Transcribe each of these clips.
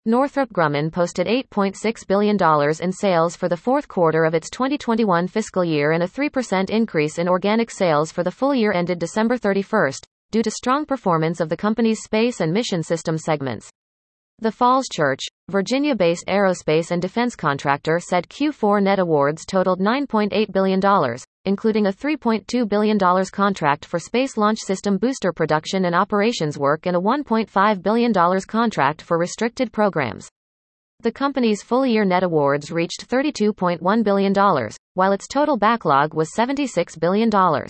Northrop Grumman posted $8.6 billion in sales for the fourth quarter of its 2021 fiscal year and a 3% increase in organic sales for the full year ended December 31, due to strong performance of the company's space and mission systems segments. The Falls Church, Virginia-based aerospace and defense contractor, said Q4 net awards totaled $9.8 billion, including a $3.2 billion contract for Space Launch System booster production and operations work and a $1.5 billion contract for restricted programs. The company's full-year net awards reached $32.1 billion, while its total backlog was $76 billion.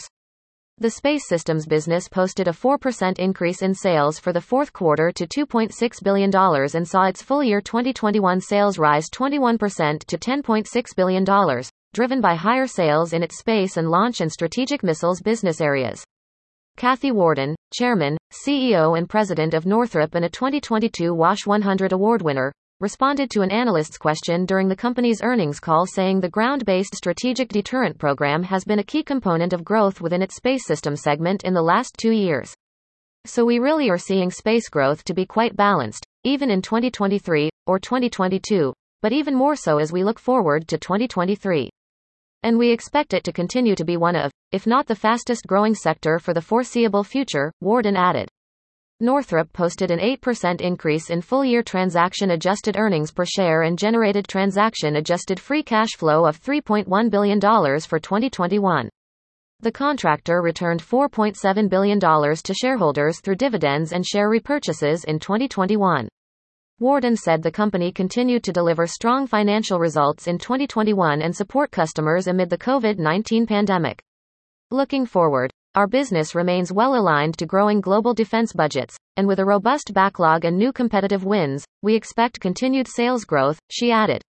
The space systems business posted a 4% increase in sales for the fourth quarter to $2.6 billion and saw its full-year 2021 sales rise 21% to $10.6 billion, driven by higher sales in its space and launch and strategic missiles business areas. Kathy Warden, Chairman, CEO and President of Northrop and a 2022 WASH 100 award winner, responded to an analyst's question during the company's earnings call, saying the ground-based strategic deterrent program has been a key component of growth within its space systems segment in the last 2 years. So we really are seeing space growth to be quite balanced, even in 2023, or 2022, but even more so as we look forward to 2023. And we expect it to continue to be one of, if not the fastest growing sector for the foreseeable future, Warden added. Northrop posted an 8% increase in full-year transaction-adjusted earnings per share and generated transaction-adjusted free cash flow of $3.1 billion for 2021. The contractor returned $4.7 billion to shareholders through dividends and share repurchases in 2021. Warden said the company continued to deliver strong financial results in 2021 and support customers amid the COVID-19 pandemic. Looking forward, our business remains well aligned to growing global defense budgets, and with a robust backlog and new competitive wins, we expect continued sales growth, she added.